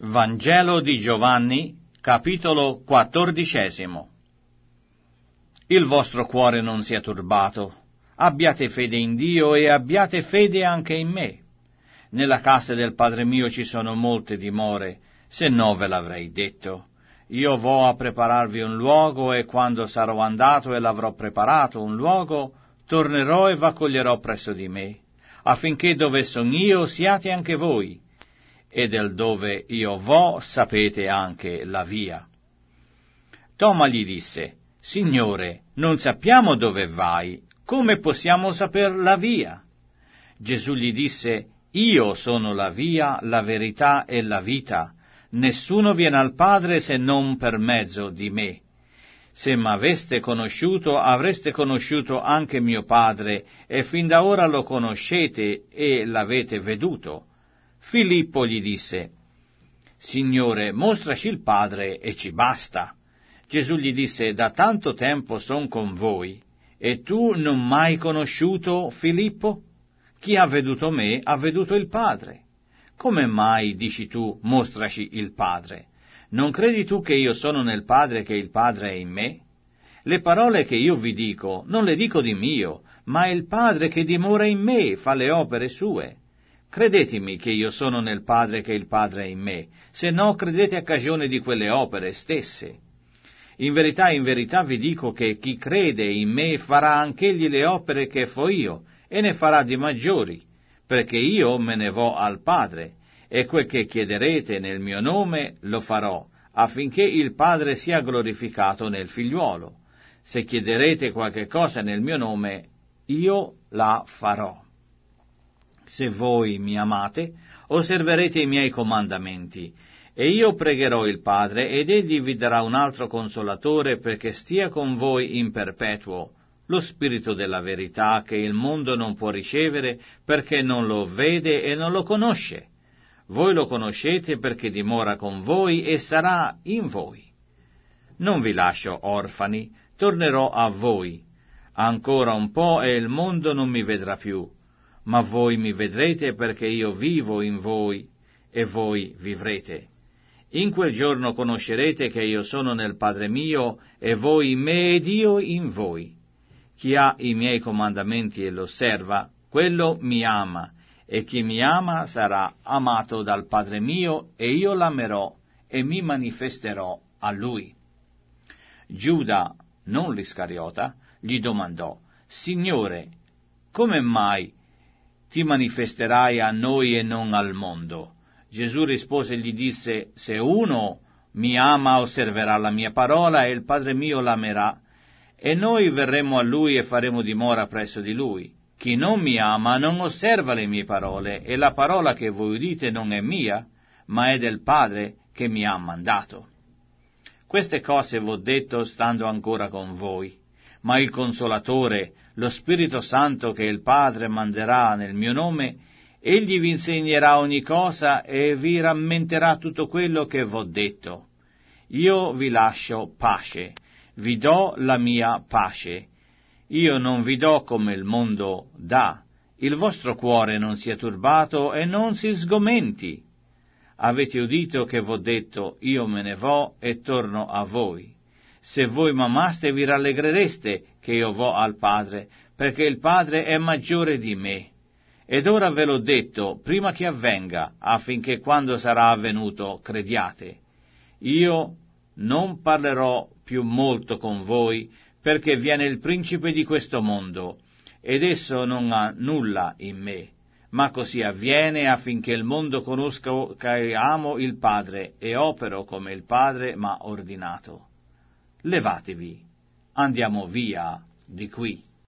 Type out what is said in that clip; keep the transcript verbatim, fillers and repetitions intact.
Vangelo di Giovanni, capitolo quattordicesimo. Il vostro cuore non sia turbato, abbiate fede in Dio e abbiate fede anche in me. Nella casa del Padre mio ci sono molte dimore, se no ve l'avrei detto. Io vo a prepararvi un luogo, e quando sarò andato e l'avrò preparato un luogo, tornerò e v'accoglierò presso di me, affinché dove son io siate anche voi, e del dove io vo sapete anche la via. Toma gli disse: Signore, non sappiamo dove vai, come possiamo saper la via? Gesù gli disse: Io sono la via, la verità e la vita. Nessuno viene al Padre se non per mezzo di me. Se m'aveste conosciuto, avreste conosciuto anche mio Padre, e fin da ora lo conoscete e l'avete veduto. Filippo gli disse: Signore, mostraci il Padre e ci basta. Gesù gli disse: Da tanto tempo son con voi, e tu non m'hai conosciuto, Filippo? Chi ha veduto me ha veduto il Padre. Come mai dici tu: mostraci il Padre? Non credi tu che io sono nel Padre, che il Padre è in me? Le parole che io vi dico non le dico di mio, ma è il Padre che dimora in me fa le opere sue. Credetemi che io sono nel Padre, che il Padre è in me, se no credete a cagione di quelle opere stesse. In verità, in verità vi dico che chi crede in me farà anch'egli le opere che fo io, e ne farà di maggiori, perché io me ne vo al Padre, e quel che chiederete nel mio nome lo farò, affinché il Padre sia glorificato nel Figliuolo. Se chiederete qualche cosa nel mio nome, io la farò. Se voi mi amate, osserverete i miei comandamenti, e io pregherò il Padre, ed egli vi darà un altro consolatore, perché stia con voi in perpetuo, lo Spirito della verità, che il mondo non può ricevere, perché non lo vede e non lo conosce. Voi lo conoscete perché dimora con voi e sarà in voi. Non vi lascio orfani, tornerò a voi. Ancora un po' e il mondo non mi vedrà più, ma voi mi vedrete, perché io vivo in voi e voi vivrete. In quel giorno conoscerete che io sono nel Padre mio, e voi in me ed io in voi. Chi ha i miei comandamenti e lo osserva, quello mi ama, e chi mi ama sarà amato dal Padre mio, e io l'amerò e mi manifesterò a lui. Giuda, non l'Iscariota, gli domandò: Signore, come mai ti manifesterai a noi e non al mondo? Gesù rispose e gli disse: Se uno mi ama, osserverà la mia parola, e il Padre mio l'amerà, e noi verremo a lui e faremo dimora presso di lui. Chi non mi ama non osserva le mie parole, e la parola che voi udite non è mia, ma è del Padre che mi ha mandato. Queste cose v'ho detto stando ancora con voi, ma il Consolatore, lo Spirito Santo che il Padre manderà nel mio nome, egli vi insegnerà ogni cosa e vi rammenterà tutto quello che v'ho detto. Io vi lascio pace, vi do la mia pace. Io non vi do come il mondo dà. Il vostro cuore non sia turbato e non si sgomenti. Avete udito che v'ho detto: io me ne vo e torno a voi. Se voi m'amaste, vi rallegrereste che io vo al Padre, perché il Padre è maggiore di me. Ed ora ve l'ho detto prima che avvenga, affinché quando sarà avvenuto crediate. Io non parlerò più molto con voi, perché viene il principe di questo mondo, ed esso non ha nulla in me, ma così avviene affinché il mondo conosca che amo il Padre e opero come il Padre m'ha ordinato. Levatevi, andiamo via di qui.